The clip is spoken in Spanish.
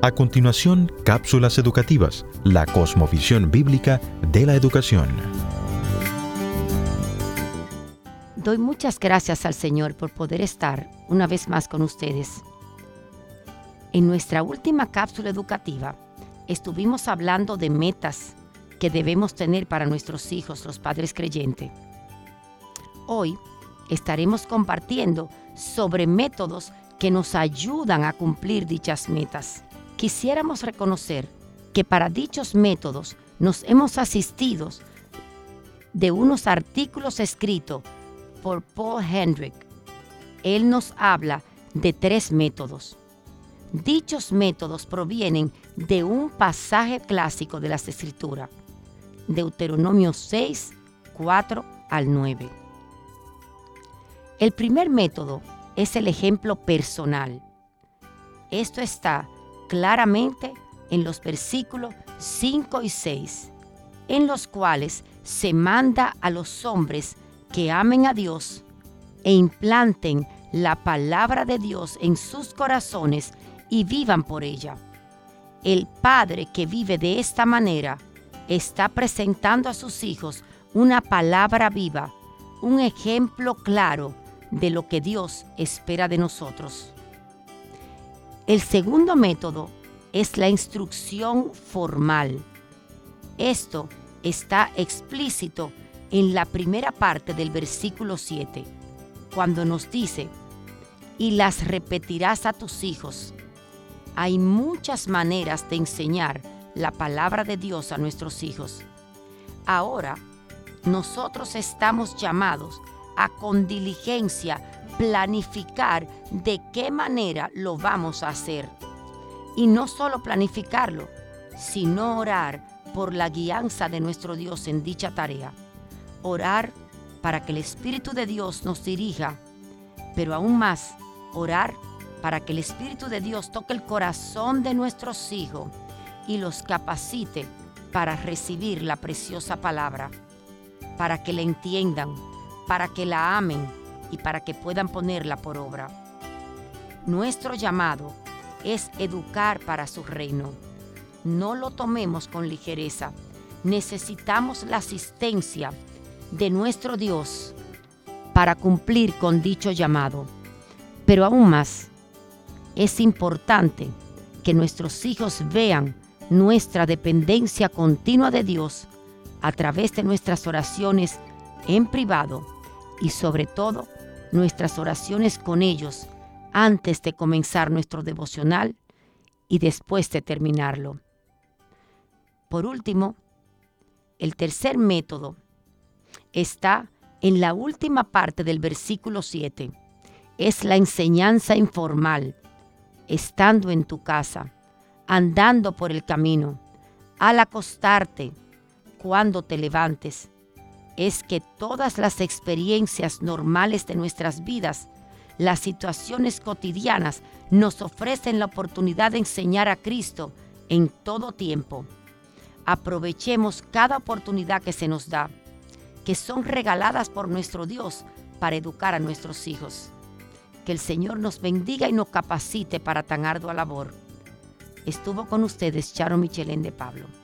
A continuación, cápsulas educativas, la cosmovisión bíblica de la educación. Doy muchas gracias al Señor por poder estar una vez más con ustedes. En nuestra última cápsula educativa, estuvimos hablando de metas que debemos tener para nuestros hijos, los padres creyentes. Hoy estaremos compartiendo sobre métodos que nos ayudan a cumplir dichas metas. Quisiéramos reconocer que para dichos métodos nos hemos asistido de unos artículos escritos por Paul Hendrick. Él nos habla de 3 métodos. Dichos métodos provienen de un pasaje clásico de las Escrituras, Deuteronomio 6, 4 al 9. El primer método es el ejemplo personal. Esto está claramente en los versículos 5 y 6, en los cuales se manda a los hombres que amen a Dios e implanten la palabra de Dios en sus corazones y vivan por ella. El padre que vive de esta manera está presentando a sus hijos una palabra viva, un ejemplo claro de lo que Dios espera de nosotros. El segundo método es la instrucción formal. Esto está explícito en la primera parte del versículo 7, cuando nos dice: y las repetirás a tus hijos. Hay muchas maneras de enseñar la palabra de Dios a nuestros hijos. Ahora, nosotros estamos llamados a con diligencia planificar de qué manera lo vamos a hacer. Y no solo planificarlo, sino orar por la guianza de nuestro Dios en dicha tarea. Orar para que el Espíritu de Dios nos dirija, pero aún más, orar para que el Espíritu de Dios toque el corazón de nuestros hijos y los capacite para recibir la preciosa palabra, para que la entiendan, para que la amen y para que puedan ponerla por obra. Nuestro llamado es educar para su reino. No lo tomemos con ligereza. Necesitamos la asistencia de nuestro Dios para cumplir con dicho llamado. Pero aún más, es importante que nuestros hijos vean nuestra dependencia continua de Dios a través de nuestras oraciones en privado y sobre todo nuestras oraciones con ellos antes de comenzar nuestro devocional y después de terminarlo. Por último, el tercer método está en la última parte del versículo 7. Es la enseñanza informal, estando en tu casa, andando por el camino, al acostarte, cuando te levantes. Es que todas las experiencias normales de nuestras vidas, las situaciones cotidianas, nos ofrecen la oportunidad de enseñar a Cristo en todo tiempo. Aprovechemos cada oportunidad que se nos da, que son regaladas por nuestro Dios para educar a nuestros hijos. Que el Señor nos bendiga y nos capacite para tan ardua labor. Estuvo con ustedes Charo Michelén de Pablo.